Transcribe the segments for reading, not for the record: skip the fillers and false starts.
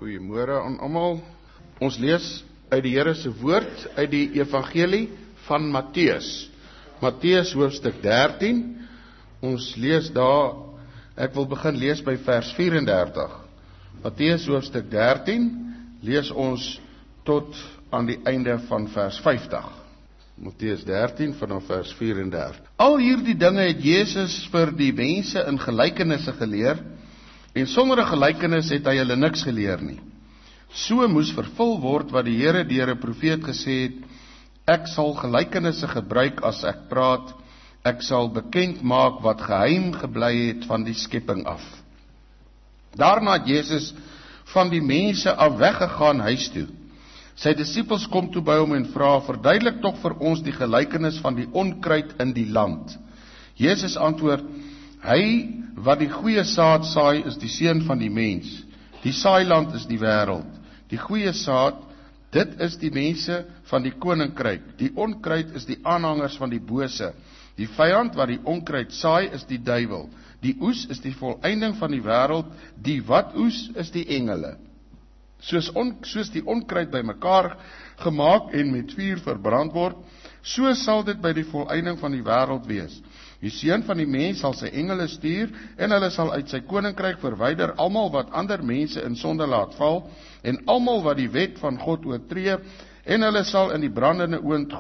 Goeiemôre aan almal. Ons lees uit die Here se woord uit die Evangelie van Matteus. Matteus hoofstuk 13. Ons lees daar, ek wil begin lees by vers 34. Matteus hoofstuk 13 lees ons tot aan die einde van vers 50. Matteus 13 vanaf vers 34. Al hierdie dinge het Jesus vir die mense in gelykenisse geleer, en sonder 'n gelykenis het hy hulle niks geleer nie. So moes vervul word wat die Here deur 'n profeet gesê het: Ek sal gelykenisse gebruik as ek praat, ek sal bekend maak wat geheim gebly het van die skepping af. Daarna het Jesus van die mense af weggegaan huis toe. Sy disippels kom toe by hom en vra: Verduidelik tog vir ons die gelykenis van die onkruid in die land. Jesus antwoord: Hy wat die goeie saad saai is die seun van die mens. Die saailand is die wêreld. Die goeie saad, dit is die mense van die koninkryk. Die onkruid is die aanhangers van die bose. Die vyand wat die onkruid saai is die duiwel. Die oes is die volëinding van die wêreld. Die wat oes is die engele. Soos die onkruid bymekaar gemaak en met vuur verbrand word, so sal dit by die volëinding van die wêreld wees. Die seun van die mens sal sy engele stuur, en hulle sal uit sy koninkryk verwyder almal wat ander mense in sonde laat val, en almal wat die wet van God oortree, en hulle sal in die brandende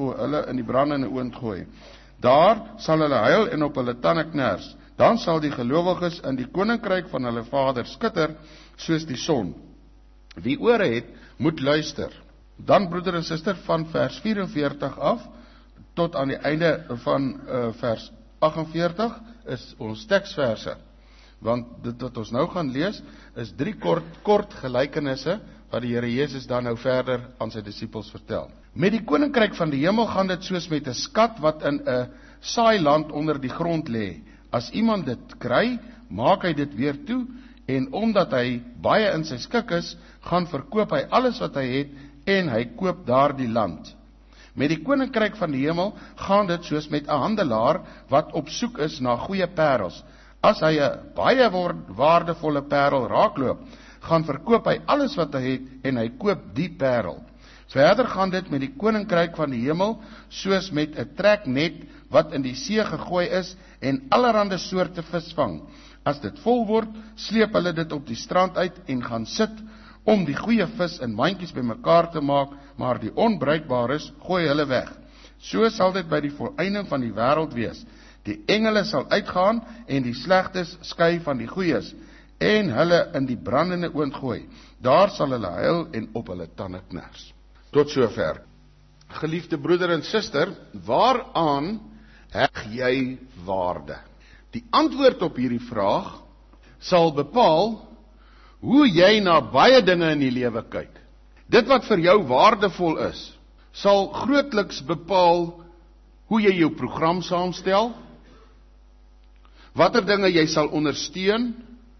oond gooi. Daar sal hulle huil en op hulle tande kners. Dan sal die gelowiges in die koninkryk van hulle Vader skitter soos die son. Wie ore het, moet luister. Dan, broeder en suster, van vers 44 af tot aan die einde van vers 48 is ons teksverse. Want dit wat ons nou gaan lees, is 3 kort gelykenisse wat die Here Jesus dan nou verder aan sy disippels vertel. Met die koninkryk van die hemel gaan dit soos met 'n skat wat in 'n saailand onder die grond lê. As iemand dit kry, maak hy dit weer toe, en omdat hy baie in sy skik is, gaan verkoop hy alles wat hy het, en hy koop daardie land. Met die koninkryk van die hemel gaan dit soos met 'n handelaar wat op soek is na goeie parels. As hy 'n baie waardevolle parel raakloop, gaan verkoop hy alles wat hy het, en hy koop die parel. Verder gaan dit met die koninkryk van die hemel soos met 'n treknet wat in die see gegooi is en allerlei soorte vis vang. As dit vol word, sleep hulle dit op die strand uit en gaan sit om die goeie vis in mandjies bymekaar te maak, maar die onbruikbares gooi hulle weg. So sal dit by die volëinding van die wêreld wees. Die engele sal uitgaan en die slegtes skei van die goeies, en hulle in die brandende oond gooi. Daar sal hulle huil en op hulle tande kners. Tot sover. Geliefde broeder en suster, waaraan heg jy waarde? Die antwoord op hierdie vraag sal bepaal hoe jy na baie dinge in die lewe kyk. Dit wat vir jou waardevol is, sal grootliks bepaal hoe jy jou program saamstel, watter dinge jy sal ondersteun,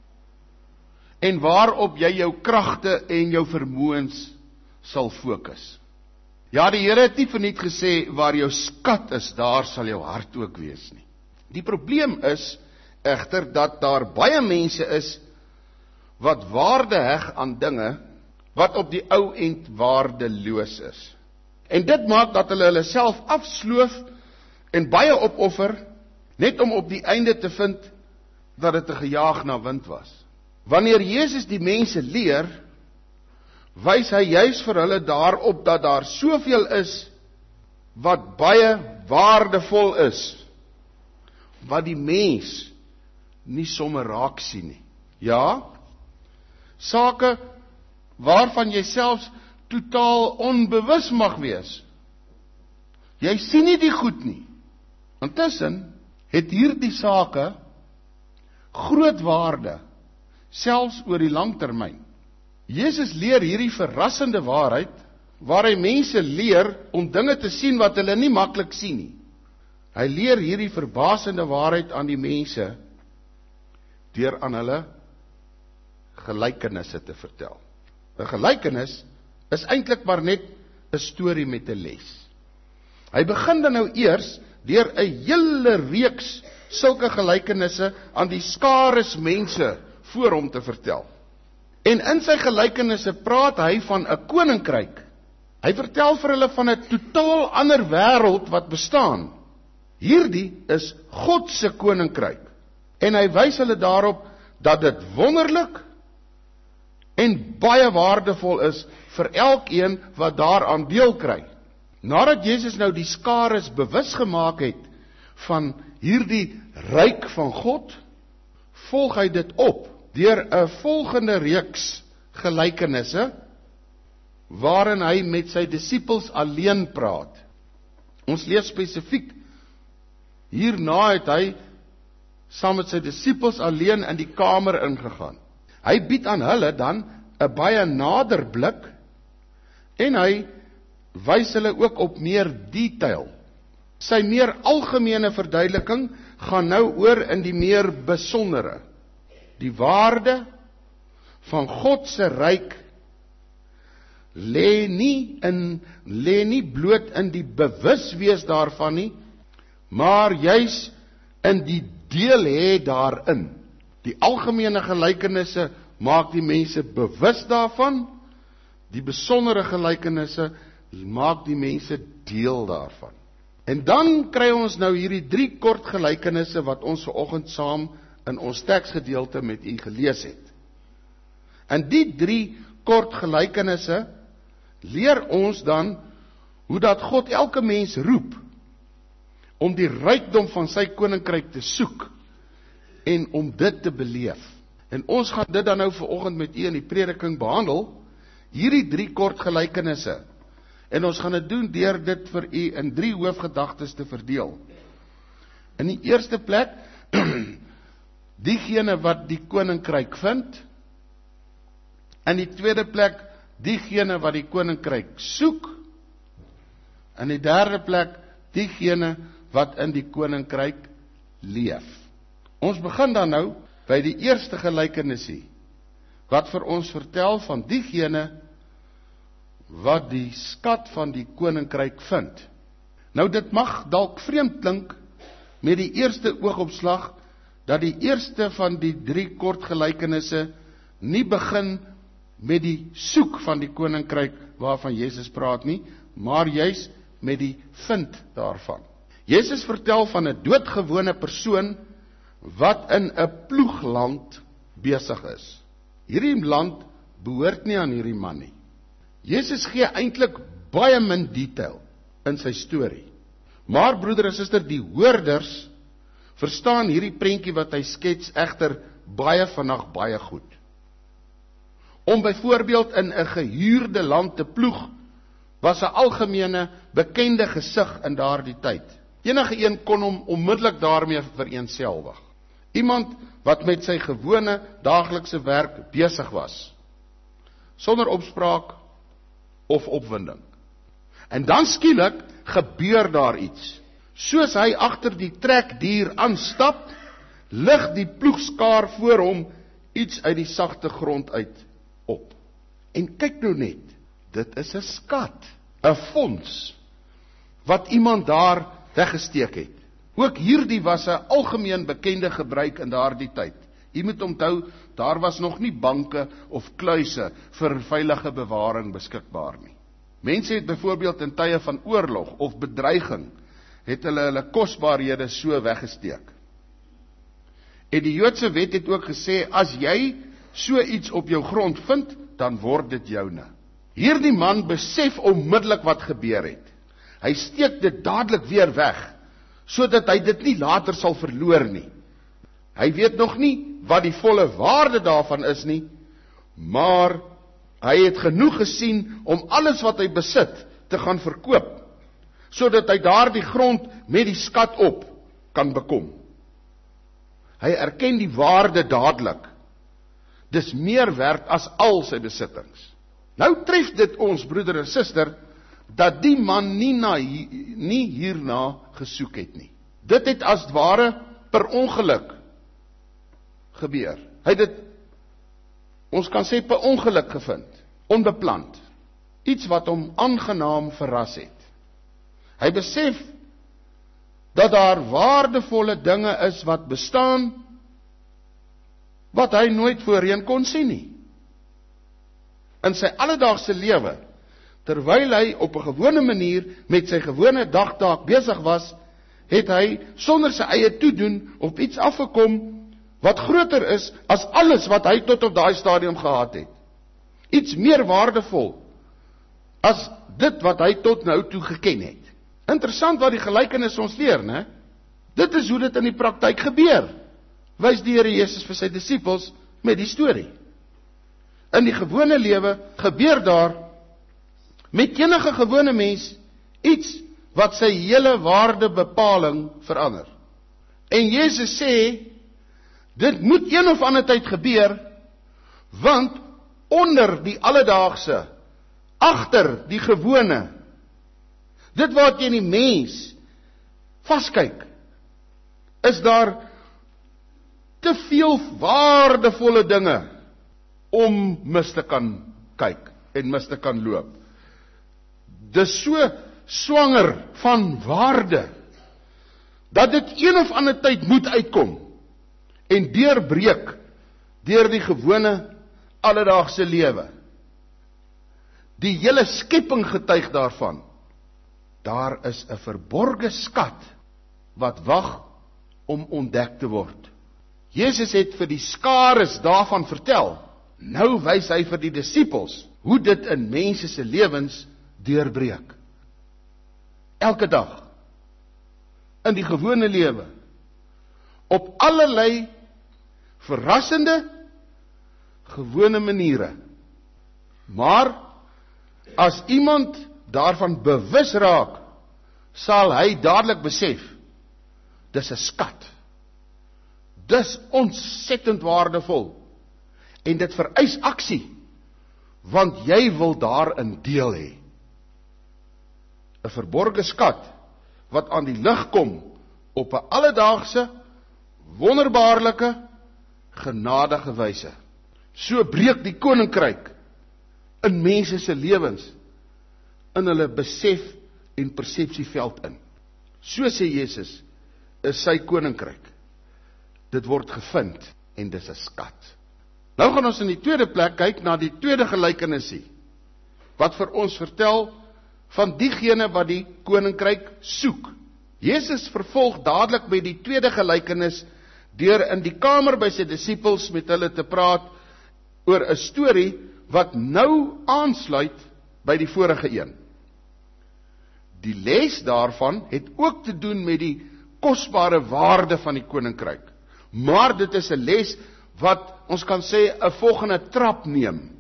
en waarop jy jou kragte en jou vermoëns sal fokus. Ja, die Here het nie verniet gesê, waar jou skat is, daar sal jou hart ook wees nie. Die probleem is egter dat daar baie mense is wat waarde heg aan dinge wat op die ou end waardeloos is. En dit maak dat hulle self afsloof en baie opoffer, net om op die einde te vind dat dit 'n gejaag na wind was. Wanneer Jesus die mense leer, wys hy juis vir hulle daarop dat daar soveel is wat baie waardevol is, wat die mens nie sommer raak sien nie. Ja, sake waarvan jy selfs totaal onbewus mag wees. Jy sien nie die goed nie. Intussen het hierdie sake groot waarde, selfs oor die langtermyn. Jesus leer hierdie verrassende waarheid, waar hy mense leer om dinge te sien wat hulle nie maklik sien nie. Hy leer hierdie verbasende waarheid aan die mense deur aan hulle gelykenisse te vertel. 'n Gelykenis is eintlik maar net 'n storie met 'n les. Hy begin dan nou eers deur 'n hele reeks sulke gelykenisse aan die skares mense voor hom te vertel. En in sy gelykenisse praat hy van 'n koninkryk. Hy vertel vir hulle van 'n totaal ander wêreld wat bestaan. Hierdie is God se koninkryk. En hy wys hulle daarop dat dit wonderlik en baie waardevol is vir elkeen wat daaraan deel kry. Nadat Jesus nou die skares bewus gemaak het van hierdie ryk van God, volg hy dit op deur 'n volgende reeks gelykenisse waarin hy met sy disippels alleen praat. Ons lees spesifiek hierna het hy saam met sy disippels alleen in die kamer ingegaan. Hy bied aan hulle dan 'n baie nader blik en hy wys hulle ook op meer detail. Sy meer algemene verduideliking gaan nou oor in die meer besondere. Die waarde van God se ryk lê nie bloot in die bewuswees daarvan nie, maar juis in die deel hê daarin. Die algemene gelykenisse maak die mense bewus daarvan, die besondere gelykenisse maak die mense deel daarvan. En dan kry ons nou hierdie 3 kort gelykenisse wat ons vanoggend saam in ons teksgedeelte met u gelees het. En die 3 kort gelykenisse leer ons dan hoe dat God elke mens roep om die rykdom van sy koninkryk te soek en om dit te beleef. En ons gaan dit dan nou vanoggend met u in die prediking behandel, hierdie 3 kort gelykenisse. En ons gaan dit doen deur dit vir u in 3 hoofgedagtes te verdeel. In die eerste plek, diegene wat die koninkryk vind. In die tweede plek, diegene wat die koninkryk soek. In die derde plek, diegene wat in die koninkryk leef. Ons begin dan nou by die eerste gelykenis, wat vir ons vertel van diegene wat die skat van die koninkryk vind. Nou dit mag dalk vreemd klink met die eerste oogopslag, dat die eerste van die 3 kort gelykenisse nie begin met die soek van die koninkryk waarvan Jesus praat nie, maar juis met die vind daarvan. Jesus vertel van 'n doodgewone persoon wat in 'n ploegland besig is. Hierdie land behoort nie aan hierdie man nie. Jesus gee eintlik baie min detail in sy storie. Maar broeder en suster, die hoorders verstaan hierdie prentjie wat hy skets egter baie vinnig baie goed. Om byvoorbeeld in 'n gehuurde land te ploeg, was 'n algemene bekende gesig in daardie tyd. Enige een kon hom onmiddellik daarmee vereenselwig. Iemand wat met sy gewone daaglikse werk besig was, sonder opspraak of opwinding. En dan skielik gebeur daar iets. Soos hy agter die trekdier aanstap, lig die ploegskaar voor hom iets uit die sagte grond uit op. En kyk nou net, dit is 'n skat, 'n fonds, wat iemand daar weggesteek het. Ook hierdie was 'n algemeen bekende gebruik in daardie tyd. U moet onthou, daar was nog nie banke of kluise vir veilige bewaring beskikbaar nie. Mense het byvoorbeeld in tye van oorlog of bedreiging, het hulle kosbarehede so weggesteek. En die Joodse wet het ook gesê, as jy so iets op jou grond vind, dan word dit joune. Hierdie man besef onmiddellik wat gebeur het. Hy steek dit dadelik weer weg, sodat hy dit nie later sal verloor nie. Hy weet nog nie wat die volle waarde daarvan is nie, maar hy het genoeg gesien om alles wat hy besit te gaan verkoop, sodat hy daardie grond met die skat op kan bekom. Hy erken die waarde dadelik. Dis meer werd as al sy besittings. Nou tref dit ons, broeder en suster, dat die man nie hierna gesoek het nie. Dit het as ware per ongeluk gebeur. Hy het dit, ons kan sê, per ongeluk gevind, onbeplant. Iets wat hom aangenaam verras het. Hy besef dat daar waardevolle dinge is wat bestaan, wat hy nooit voorheen kon sien nie. in sy alledaagse lewe, terwyl hy op 'n gewone manier met sy gewone dagtaak besig was, het hy sonder sy eie toedoen op iets afgekom wat groter is as alles wat hy tot op daai stadium gehad het. Iets meer waardevol as dit wat hy tot nou toe geken het. Interessant wat die gelykenis ons leer, né? Dit is hoe dit in die praktyk gebeur, wys die Here Jesus vir sy disippels met die storie. In die gewone lewe gebeur daar met enige gewone mens iets wat sy hele waardebepaling verander. En Jesus sê, dit moet een of ander tyd gebeur, want onder die alledaagse, agter die gewone, dit wat jy die mens vaskyk, is daar te veel waardevolle dinge om mis te kan kyk en mis te kan loop. Dis so swanger van waarde, dat dit een of ander tyd moet uitkom en deurbreek deur die gewone alledaagse lewe. Die hele skepping getuig daarvan. Daar is 'n verborge skat wat wag om ontdek te word. Jesus het vir die skares daarvan vertel. Nou wys hy vir die disippels hoe dit in mense se lewens deurbreek. Elke dag in die gewone lewe op allerlei verrassende gewone maniere. Maar as iemand daarvan bewus raak, sal hy dadelik besef, dis 'n skat. Dis ontsettend waardevol. En dit vereis aksie, want jy wil daarin deel hê. 'n Verborge skat, wat aan die lig kom, op 'n alledaagse, wonderbaarlike, genadige wyse. So breek die koninkryk in mense se lewens, in hulle besef en persepsieveld in. So sê Jesus, is sy koninkryk. Dit word gevind, en dis 'n skat. Nou gaan ons in die tweede plek kyk na die tweede gelykenis, wat vir ons vertel van diegene wat die koninkryk soek. Jesus vervolg dadelik met die tweede gelykenis, deur in die kamer by sy disippels met hulle te praat, oor 'n storie wat nou aansluit by die vorige een. Die les daarvan het ook te doen met die kosbare waarde van die koninkryk. Maar dit is 'n les wat ons kan sê 'n volgende trap neem.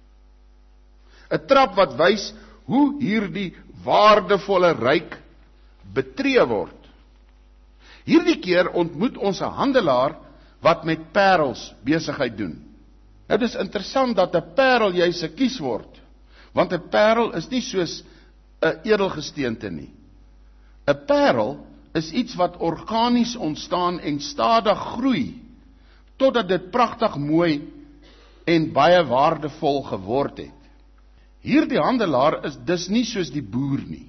'n Trap wat wys hoe hierdie waardevolle ryk betree word. Hierdie keer ontmoet ons 'n handelaar wat met parels besigheid doen. Nou dis interessant dat 'n parel juis 'n kieswoord, want 'n parel is nie soos 'n edelgesteente nie. 'n Parel is iets wat organies ontstaan en stadig groei, totdat dit pragtig mooi en baie waardevol geword het. Hierdie handelaar is dus nie soos die boer nie.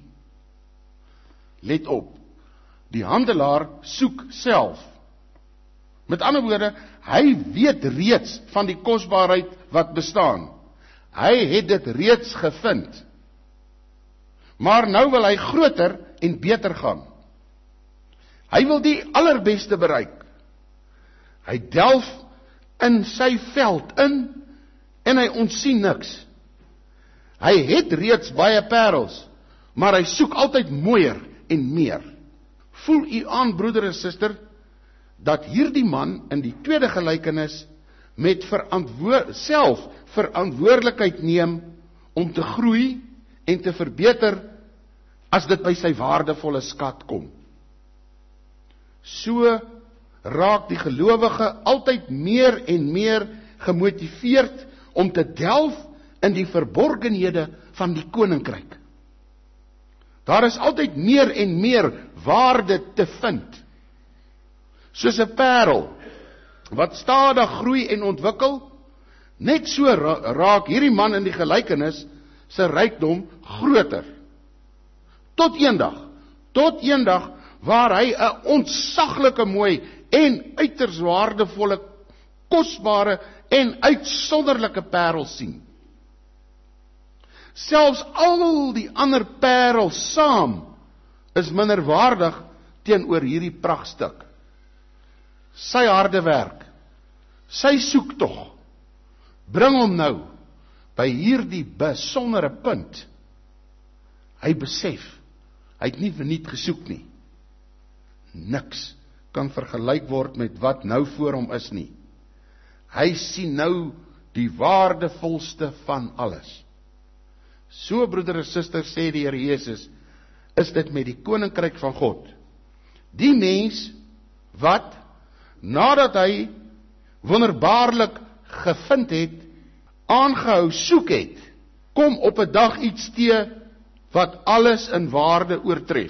Let op, die handelaar soek self. Met ander woorde, hy weet reeds van die kosbaarheid wat bestaan. Hy het dit reeds gevind. Maar nou wil hy groter en beter gaan. Hy wil die allerbeste bereik. Hy delf in sy veld in en hy ontsien niks. Hy het reeds baie parels, maar hy soek altyd mooier en meer. Voel u aan, broeder en suster, dat hierdie man in die tweede gelykenis met self verantwoordelikheid neem om te groei en te verbeter as dit by sy waardevolle skat kom. So raak die gelowige altyd meer en meer gemotiveerd om te delf in die verborgenhede van die koninkryk. Daar is altyd meer en meer waarde te vind. Soos 'n parel wat stadig groei en ontwikkel, net so raak hierdie man in die gelykenis sy rykdom groter. Tot eendag waar hy 'n ontsaglike mooi en uiters waardevolle, kosbare en uitsonderlike parel sien. Selfs al die ander parels saam is minderwaardig teenoor hierdie pragtstuk. Sy harde werk, sy soektog, bring hom nou by hierdie besondere punt. Hy besef, hy het nie verniet gesoek nie. Niks kan vergelyk word met wat nou voor hom is nie. Hy sien nou die waardevolste van alles. So, broeder en suster, sê die Here Jesus, is dit met die koninkryk van God. Die mens wat, nadat hy wonderbaarlik gevind het, aangehou soek het, kom op 'n dag iets te wat alles in waarde oortref.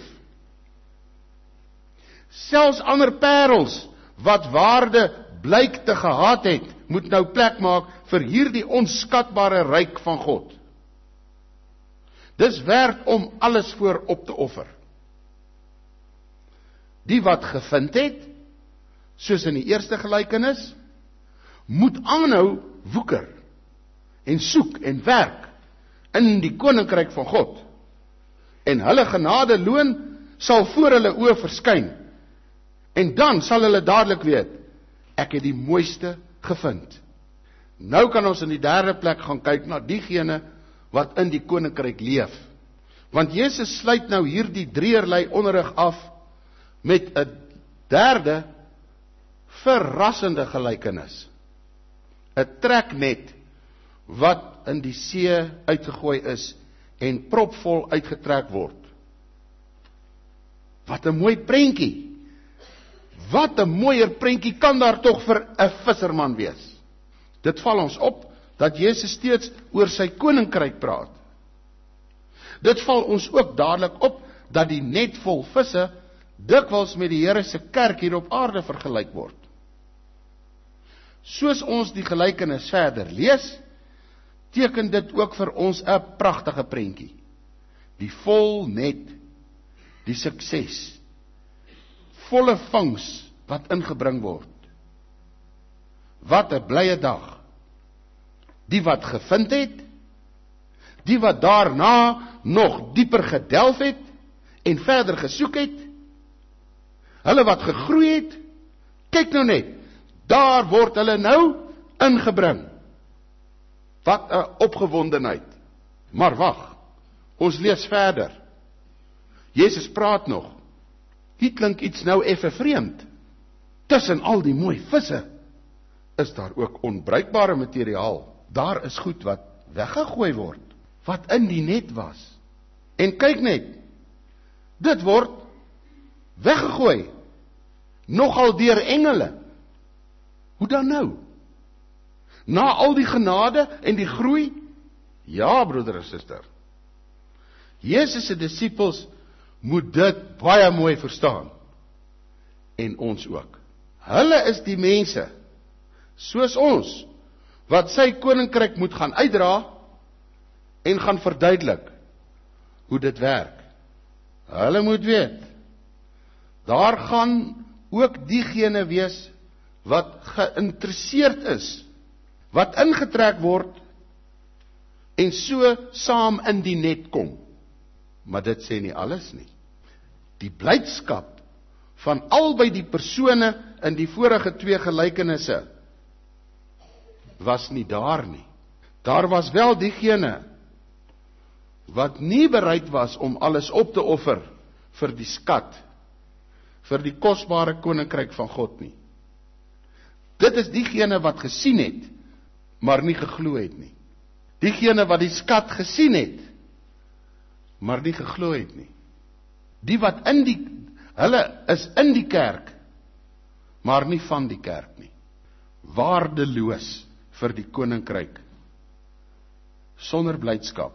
Selfs ander parels wat waarde blyk te gehad het, moet nou plek maak vir hierdie onskatbare ryk van God. Dis werd om alles voor op te offer. Die wat gevind het, soos in die eerste gelykenis, moet aanhou woeker en soek en werk in die koninkryk van God. En hulle genade loon sal voor hulle oë verskyn. En dan sal hulle dadelik weet, ek het die mooiste gevind. Nou kan ons in die derde plek gaan kyk na diegene wat in die koninkryk leef. Want Jesus sluit nou hierdie drieërlei onderrig af met 'n derde verrassende gelykenis. 'n Treknet wat in die see uitgegooi is en propvol uitgetrek word. Wat 'n mooi prentjie. Wat 'n mooier prentjie kan daar tog vir 'n visserman wees. Dit val ons op dat Jesus steeds oor sy koninkryk praat. Dit val ons ook dadelik op dat die net vol visse dikwels met die Here se kerk hier op aarde vergelyk word. Soos ons die gelykenis verder lees, teken dit ook vir ons 'n pragtige prentjie. Die vol net, die sukses, volle vangs wat ingebring word. Wat 'n blye dag. Die wat gevind het, die wat daarna nog dieper gedelf het en verder gesoek het, hulle wat gegroei het, kyk nou net, daar word hulle nou ingebring. Wat 'n opgewondenheid. Maar wag, ons lees verder. Jesus praat nog. Hier klink iets nou effe vreemd. Tussen al die mooi visse is daar ook onbruikbare materiaal. Daar is goed wat weggegooi word, wat in die net was. En kyk net, dit word weggegooi, nogal deur engele. Hoe dan nou? Na al die genade en die groei? Ja, broeder en suster. Jesus se disippels moet dit baie mooi verstaan. En ons ook. Hulle is die mense, soos ons, wat sy koninkryk moet gaan uitdra en gaan verduidelik hoe dit werk. Hulle moet weet, daar gaan ook diegene wees wat geïnteresseerd is, wat ingetrek word en so saam in die net kom. Maar dit sê nie alles nie. Die blydskap van albei die persone in die vorige twee gelykenisse was nie daar nie. Daar was wel diegene wat nie bereid was om alles op te offer vir die skat, vir die kosbare koninkryk van God nie. Dit is diegene wat gesien het, maar nie geglo het nie. Diegene wat die skat gesien het, maar nie geglo het nie. Die wat hulle is in die kerk, maar nie van die kerk nie. Waardeloos vir die koninkryk. Sonder blydskap.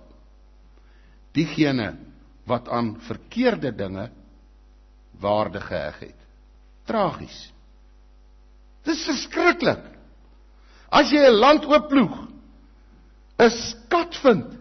Diegene wat aan verkeerde dinge waarde geheg het. Tragies. Dis verskriklik. As jy 'n land oopploeg, 'n skat vind,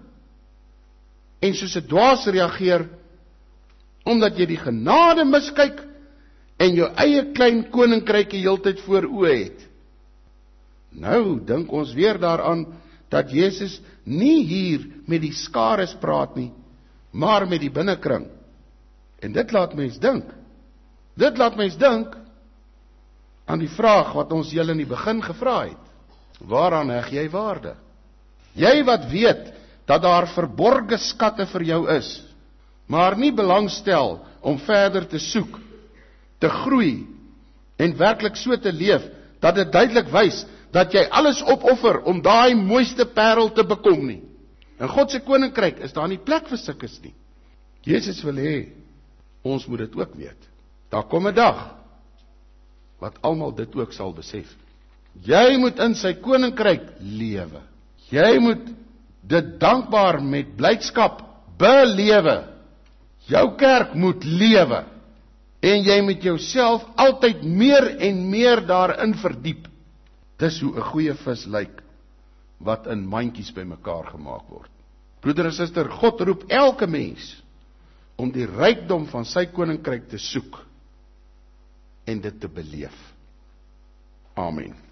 en soos 'n dwaas reageer, omdat jy die genade miskyk, en jou eie klein koninkrykie heeltyd voor oë het. Nou dink ons weer daaraan, dat Jesus nie hier met die skares praat nie, maar met die binnekring. En dit laat mens dink. Dit laat mens dink aan die vraag wat ons julle in die begin gevra het. Waaraan heg jy waarde? Jy wat weet dat daar verborge skatte vir jou is, maar nie belangstel om verder te soek, te groei en werklik so te leef, dat dit duidelik wys dat jy alles opoffer om daai mooiste parel te bekom nie. In God se koninkryk is daar nie plek vir sulkes nie. Jesus wil hê, ons moet dit ook weet. Daar kom 'n dag, wat almal dit ook sal besef. Jy moet in sy koninkryk lewe. Jy moet dit dankbaar met blydskap belewe. Jou kerk moet lewe. En jy moet jouself altyd meer en meer daarin verdiep. Dis hoe 'n goeie vis lyk, wat in mandjies bymekaar gemaak word. Broeder en suster, God roep elke mens om die rykdom van sy koninkryk te soek en dit te beleef. Amen.